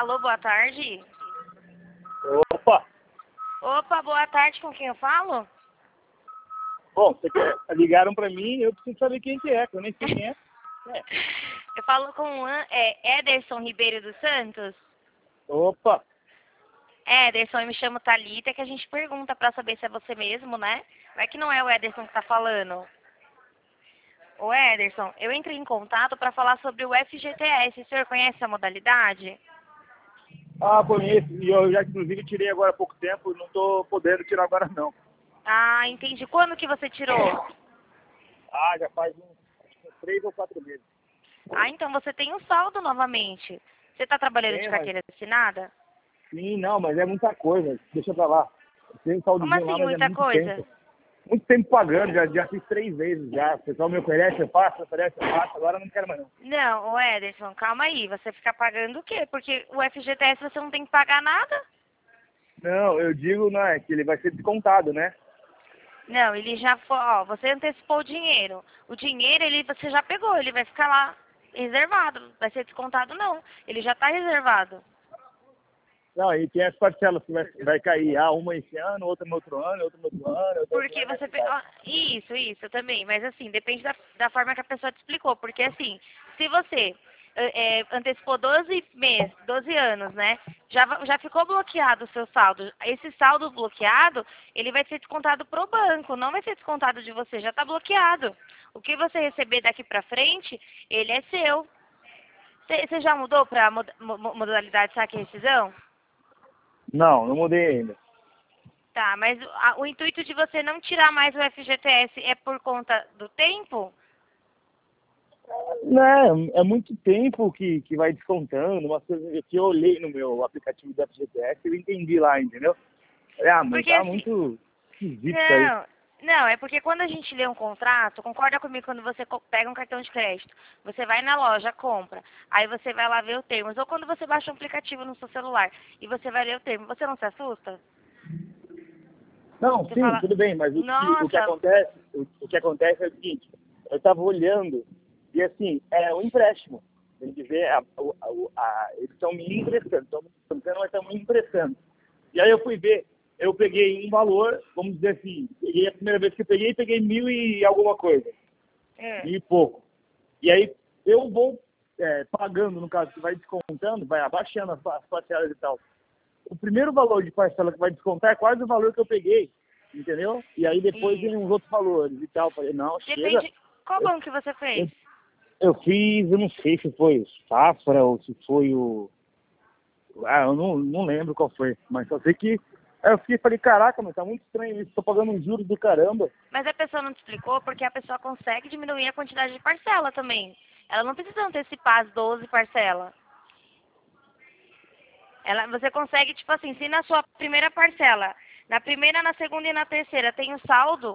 Alô, boa tarde. Opa! Opa, boa tarde, com quem eu falo? Bom, ligaram pra mim, eu preciso saber quem que é, que eu nem sei quem é. Eu falo com o Ederson Ribeiro dos Santos. Opa! Ederson, eu me chamo Thalita, que a gente pergunta pra saber se é você mesmo, né? Vai que não é o Ederson que tá falando. Ô Ederson, eu entrei em contato pra falar sobre o FGTS. O senhor conhece a modalidade? Ah, conheço, e eu já inclusive tirei agora há pouco tempo, não tô podendo tirar agora não. Ah, entendi. Quando que você tirou? Ah, já faz uns 3 ou 4 meses. Ah, então você tem um saldo novamente. Você tá trabalhando de Tem, mas... carteira assinada? Sim, não, mas é muita coisa, deixa pra lá. Tem um Como saldozinho lá, assim, mas é muita muito coisa? tempo. Muito tempo pagando, já fiz 3 vezes já. O pessoal me oferece, eu faço, agora eu não quero mais não. Não, ô Ederson, calma aí. Você fica pagando o quê? Porque o FGTS você não tem que pagar nada? Não, eu digo, não é, que ele vai ser descontado, né? Não, ele já foi, ó, você antecipou o dinheiro. O dinheiro você já pegou, ele vai ficar lá reservado. Vai ser descontado não. Ele já está reservado. Não, e tem as parcelas que vai cair. Ah, uma esse ano, outra no outro ano, outra no outro ano, outra no outro Porque ano. você. Assim vai. Isso também. Mas assim, depende da forma que a pessoa te explicou. Porque assim, se você antecipou 12 meses, 12 anos, né? Já ficou bloqueado o seu saldo. Esse saldo bloqueado, ele vai ser descontado pro banco, não vai ser descontado de você, já está bloqueado. O que você receber daqui pra frente, ele é seu. Você já mudou para modalidade saque e rescisão? Não, não mudei ainda. Tá, mas o intuito de você não tirar mais o FGTS é por conta do tempo? Não, é muito tempo que vai descontando, umas coisas que eu olhei no meu aplicativo da FGTS e eu entendi lá, entendeu? Ah, mas Porque tá assim, muito esquisito isso aí. não, é porque quando a gente lê um contrato, concorda comigo quando você pega um cartão de crédito, você vai na loja, compra, aí você vai lá ver os termos, ou quando você baixa um aplicativo no seu celular e você vai ler o termo, você não se assusta? Não, Você sim, fala, tudo bem, mas o que nossa, acontece, o que acontece é o seguinte, eu estava olhando e assim, é um empréstimo. Tem que ver, eles estão me emprestando, estão me emprestando, mas estão me emprestando. E aí eu fui ver, eu peguei um valor, vamos dizer assim, peguei a primeira vez que eu peguei 1.000 e alguma coisa, é, 1.000 e pouco. E aí eu vou pagando, no caso, que vai descontando, vai abaixando as parcelas e tal. O primeiro valor de parcela que vai descontar é quase o valor que eu peguei, entendeu? E aí depois vem uns isso. outros valores e tal. Falei, não, chega. Depende, qual Eu, banco que você eu, fez? eu fiz, eu não sei se foi o Safra ou se foi o... Ah, eu não lembro qual foi, mas só sei que... Aí eu falei, caraca, mas tá muito estranho isso, tô pagando um juros do caramba. Mas a pessoa não te explicou porque a pessoa consegue diminuir a quantidade de parcela também. Ela não precisa antecipar as 12 parcelas. Você consegue, tipo assim, se na sua primeira parcela, na primeira, na segunda e na terceira tem o saldo,